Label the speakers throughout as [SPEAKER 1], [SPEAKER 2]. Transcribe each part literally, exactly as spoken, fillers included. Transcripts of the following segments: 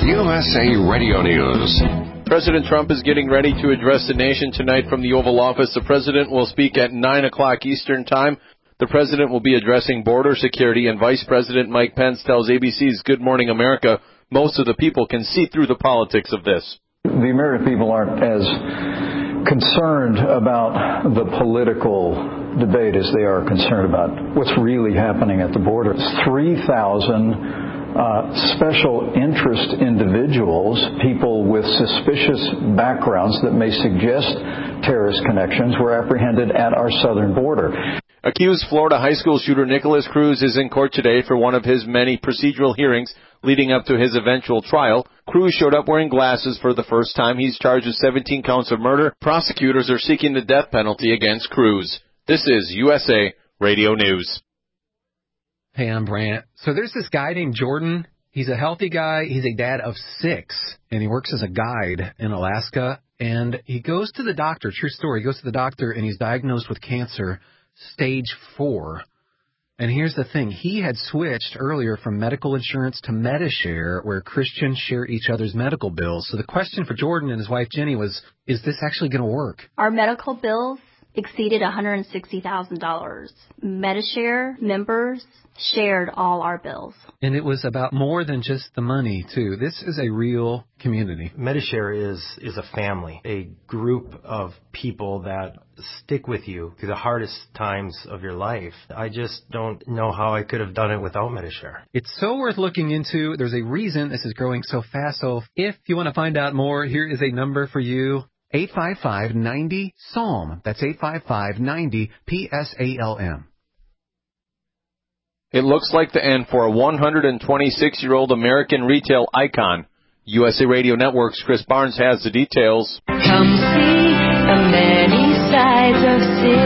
[SPEAKER 1] U S A Radio News.
[SPEAKER 2] President Trump is getting ready to address the nation tonight from the Oval Office. The president will speak at nine o'clock Eastern Time. The president will be addressing border security, and Vice President Mike Pence tells A B C's Good Morning America most of the people can see through the politics of this.
[SPEAKER 3] The American people aren't as concerned about the political debate as they are concerned about what's really happening at the border. three thousand Uh, special interest individuals, people with suspicious backgrounds that may suggest terrorist connections, were apprehended at our southern border.
[SPEAKER 2] Accused Florida high school shooter Nicholas Cruz is in court today for one of his many procedural hearings leading up to his eventual trial. Cruz showed up wearing glasses for the first time. He's charged with seventeen counts of murder. Prosecutors are seeking the death penalty against Cruz. This is U S A Radio News.
[SPEAKER 4] Hey, I'm Brant. So there's this guy named Jordan. He's a healthy guy. He's a dad of six, and he works as a guide in Alaska. And he goes to the doctor, true story, he goes to the doctor, and he's diagnosed with cancer, stage four. And here's the thing. He had switched earlier from medical insurance to Medishare, where Christians share each other's medical bills. So the question for Jordan and his wife Jenny was, is this actually going to work?
[SPEAKER 5] Our medical bills exceeded one hundred sixty thousand dollars. Medishare members shared all our bills.
[SPEAKER 4] And it was about more than just the money, too. This is a real community.
[SPEAKER 6] Medishare is, is a family, a group of people that stick with you through the hardest times of your life. I just don't know how I could have done it without Medishare.
[SPEAKER 4] It's so worth looking into. There's a reason this is growing so fast. So if you want to find out more, here is a number for you. eight five five, nine zero, S A L M. That's eight five five, nine zero, P S A L M.
[SPEAKER 2] It looks like the end for a one hundred twenty-six-year-old American retail icon. U S A Radio Network's Chris Barnes has the details.
[SPEAKER 7] Come see the many sides of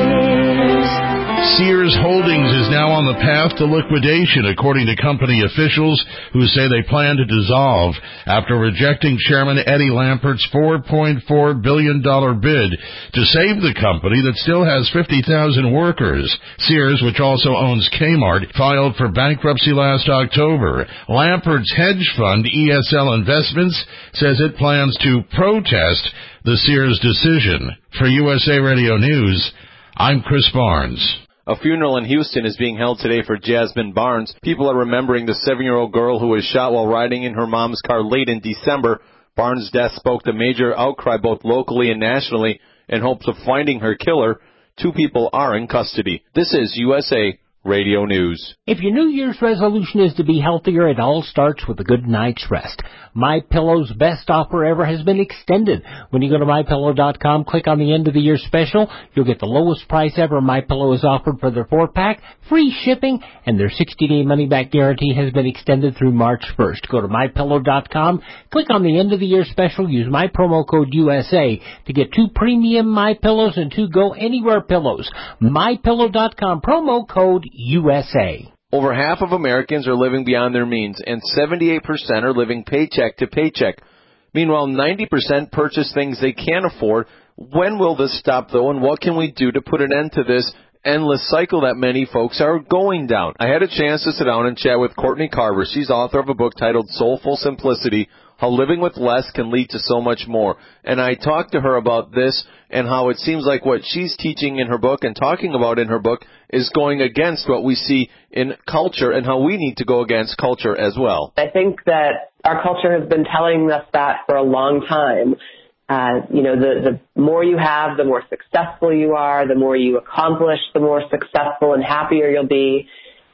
[SPEAKER 7] Sears.
[SPEAKER 8] Sears Holdings is now on the path to liquidation, according to company officials who say they plan to dissolve after rejecting Chairman Eddie Lampert's four point four billion dollars bid to save the company that still has fifty thousand workers. Sears, which also owns Kmart, filed for bankruptcy last October. Lampert's hedge fund, E S L Investments, says it plans to protest the Sears decision. For U S A Radio News, I'm Chris Barnes.
[SPEAKER 2] A funeral in Houston is being held today for Jasmine Barnes. People are remembering the seven-year-old girl who was shot while riding in her mom's car late in December. Barnes' death spoke to major outcry both locally and nationally in hopes of finding her killer. Two people are in custody. This is U S A Radio News.
[SPEAKER 9] If your New Year's resolution is to be healthier, it all starts with a good night's rest. MyPillow's best offer ever has been extended. When you go to my pillow dot com, click on the end of the year special, you'll get the lowest price ever MyPillow has offered for their four-pack, free shipping, and their sixty-day money-back guarantee has been extended through March first. Go to my pillow dot com, click on the end of the year special, use my promo code U S A to get two premium MyPillows and two Go Anywhere pillows. my pillow dot com, promo code U S A.
[SPEAKER 2] Over half of Americans are living beyond their means, and seventy-eight percent are living paycheck to paycheck. Meanwhile, ninety percent purchase things they can't afford. When will this stop, though, and what can we do to put an end to this endless cycle that many folks are going down? I had a chance to sit down and chat with Courtney Carver. She's author of a book titled Soulful Simplicity, How Living with Less Can Lead to So Much More. And I talked to her about this and how it seems like what she's teaching in her book and talking about in her book is going against what we see in culture and how we need to go against culture as well.
[SPEAKER 10] I think that our culture has been telling us that for a long time. Uh, you know, the, the more you have, the more successful you are, the more you accomplish, the more successful and happier you'll be.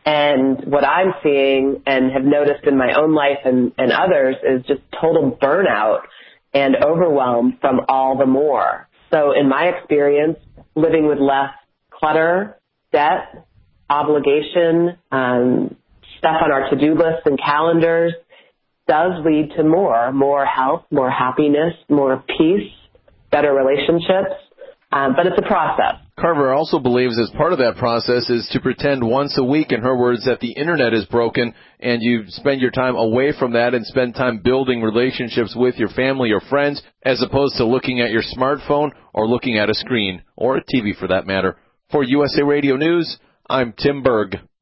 [SPEAKER 10] And what I'm seeing and have noticed in my own life and, and others is just total burnout and overwhelm from all the more. So in my experience, living with less clutter, debt, obligation, um, stuff on our to-do lists and calendars does lead to more, more health, more happiness, more peace, better relationships. Um, but it's a process.
[SPEAKER 2] Carver also believes as part of that process is to pretend once a week, in her words, that the internet is broken and you spend your time away from that and spend time building relationships with your family or friends as opposed to looking at your smartphone or looking at a screen or a T V for that matter. For U S A Radio News, I'm Tim Berg.